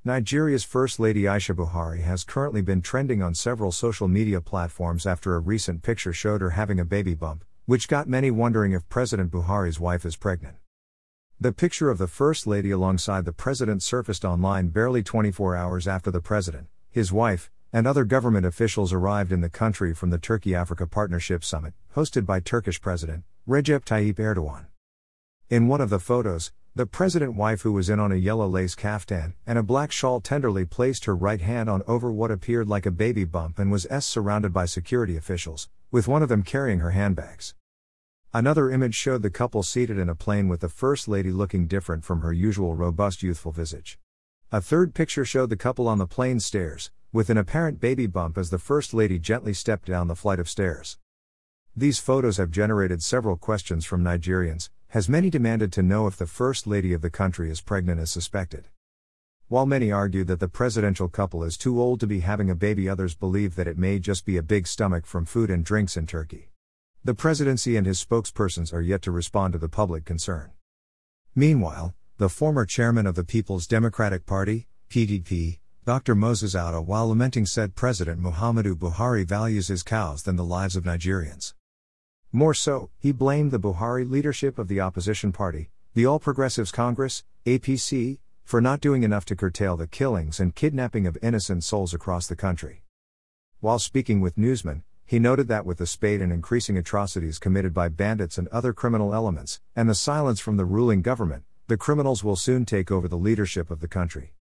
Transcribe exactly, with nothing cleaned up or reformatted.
Nigeria's First Lady Aisha Buhari has currently been trending on several social media platforms after a recent picture showed her having a baby bump, which got many wondering if President Buhari's wife is pregnant. The picture of the First Lady alongside the President surfaced online barely twenty-four hours after the President, his wife, and other government officials arrived in the country from the Turkey-Africa Partnership Summit, hosted by Turkish President Recep Tayyip Erdogan. In one of the photos, the President wife, who was in on a yellow lace kaftan and a black shawl, tenderly placed her right hand on over what appeared like a baby bump and was s surrounded by security officials, with one of them carrying her handbags. Another image showed the couple seated in a plane with the First Lady looking different from her usual robust youthful visage. A third picture showed the couple on the plane stairs, with an apparent baby bump as the First Lady gently stepped down the flight of stairs. These photos have generated several questions from Nigerians, as many demanded to know if the First Lady of the country is pregnant as suspected. While many argue that the presidential couple is too old to be having a baby, others believe that it may just be a big stomach from food and drinks in Turkey. The presidency and his spokespersons are yet to respond to the public concern. Meanwhile, the former chairman of the People's Democratic Party, P D P, Doctor Moses Auta, while lamenting, said President Muhammadu Buhari values his cows than the lives of Nigerians. More so, he blamed the Buhari leadership of the opposition party, the All Progressives Congress, A P C, for not doing enough to curtail the killings and kidnapping of innocent souls across the country. While speaking with newsmen, he noted that with the spate and increasing atrocities committed by bandits and other criminal elements, and the silence from the ruling government, the criminals will soon take over the leadership of the country.